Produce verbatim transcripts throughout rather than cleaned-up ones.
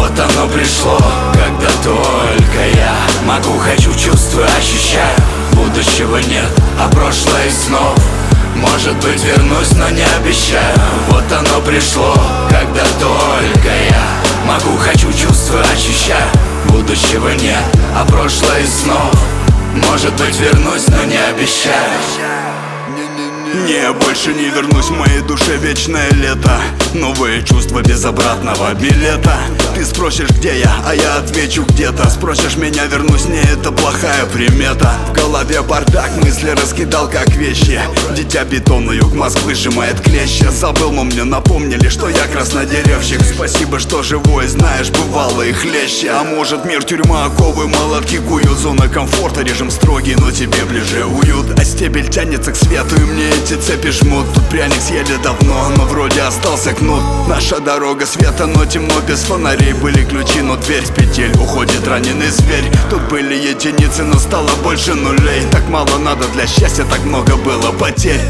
Вот оно пришло, когда только я могу, хочу, чувствую, ощущаю. Будущего нет, а прошлое из снов. Может быть, вернусь, но не обещаю. Вот оно пришло, когда только я могу, хочу, чувствую, ощущаю. Будущего нет, а прошлое из снов. Может быть, вернусь, но не обещаю. Не, больше не вернусь, в моей душе вечное лето. Новые чувства без обратного билета. Ты спросишь, где я, а я отвечу где-то. Спросишь меня, вернусь, не, это плохая примета. В голове бардак, мысли раскидал как вещи. Дитя бетона, юг Москвы сжимает клещи. Забыл, но мне напомнили, что я краснодеревщик. Спасибо, что живой, знаешь, бывало и хлеще. А может мир, тюрьма, оковы, молотки куют. Зона комфорта, режим строгий, но тебе ближе уют. А стебель тянется к свету, и мне эти цепи жмут. Тут пряник съели давно, но вроде остался кнут. Наша дорога света, но темно без фонарей. Были ключи, но дверь с петель, уходит раненый зверь. Тут были единицы, но стало больше нулей. Так мало надо для счастья, так много было потерь.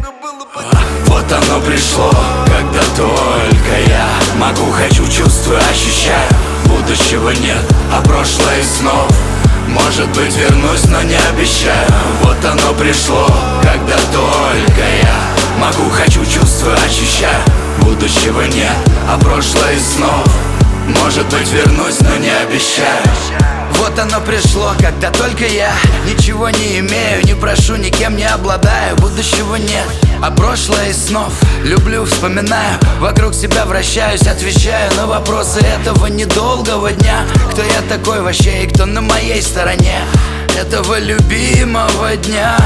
Вот оно пришло, когда только я могу, хочу, чувствую, ощущаю. Будущего нет, а прошлое из снов. Может быть, вернусь, но не обещаю. Вот оно пришло, когда только я могу, хочу, чувствую, ощущаю. Будущего нет, а прошлое из снов. Может быть, вернусь, но не обещаю. Вот оно пришло, когда только я ничего не имею, не прошу, никем не обладаю. Будущего нет, а прошлое из снов. Люблю, вспоминаю, вокруг себя вращаюсь, отвечаю на вопросы этого недолгого дня. Кто я такой вообще и кто на моей стороне этого любимого дня?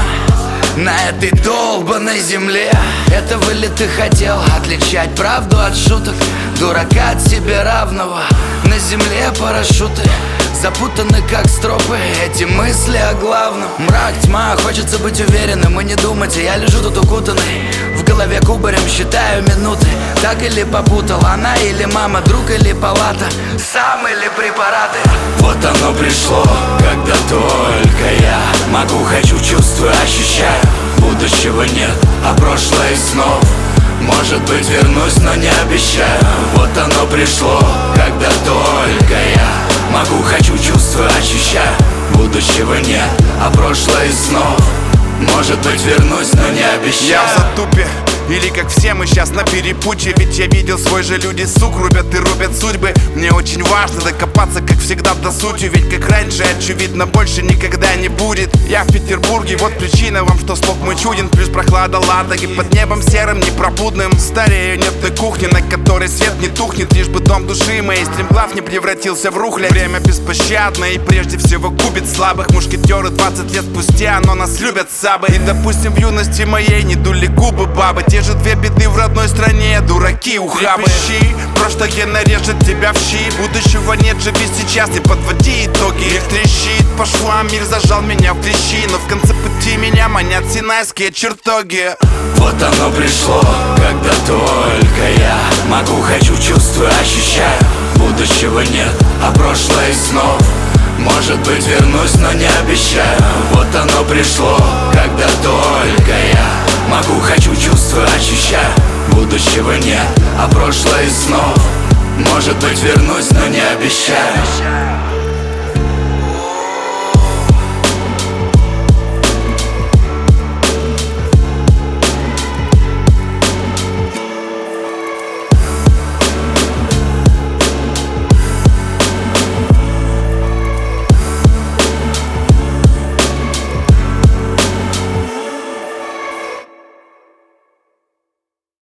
На этой долбанной земле. Этого ли ты хотел? Отличать правду от шуток, дурака от себе равного. На земле парашюты запутаны как стропы, эти мысли о главном. Мрак, тьма, хочется быть уверенным и не думать. Я лежу тут укутанный, в голове кубарем считаю минуты. Так или попутал, она или мама, друг или палата, сам или препараты. Вот оно пришло, когда только я могу, хочу, чувствую, ощущаю. Будущего нет, а прошлое из снов. Может быть, вернусь, но не обещаю. Вот оно пришло, когда только я могу, хочу, чувствую, ощущаю. Будущего нет, а прошлое из снов. Может быть, вернусь, но не обещаю. Я в затупе, или как все мы сейчас на перепутье. Ведь я видел, свой же люди сук рубят и рубят судьбы. Мне очень важно докопаться, как всегда, до сути. Ведь как раньше, очевидно, больше никогда не будет. Я в Петербурге, вот причина вам, что слог мой чуден. Плюс прохлада Ладоги под небом серым, непробудным. Старею, нет той кухни, на которой свет не тухнет. Лишь бы дом души моей стремглав не превратился в рухлядь. Время беспощадно и прежде всего губит слабых. Мушкетеры двадцать лет спустя, но нас любят сабы. И допустим, в юности моей не дули губы бабы. Те же две беды в родной стране, дураки, ухабы. Трепещи, прошлое нарежет тебя в щи. Будущего нет, живи сейчас, не подводи итоги. Мир трещит по швам, мир зажал меня в клещи. Но в конце пути меня манят синайские чертоги. Вот оно пришло, когда только я могу, хочу, чувствую, ощущаю. Будущего нет, а прошлое из снов. Может быть, вернусь, но не обещаю. Вот оно пришло, когда только я могу, хочу, чувствую, ощущаю. Будущего нет, а прошлое из снов. Может быть, вернусь, но не обещаю.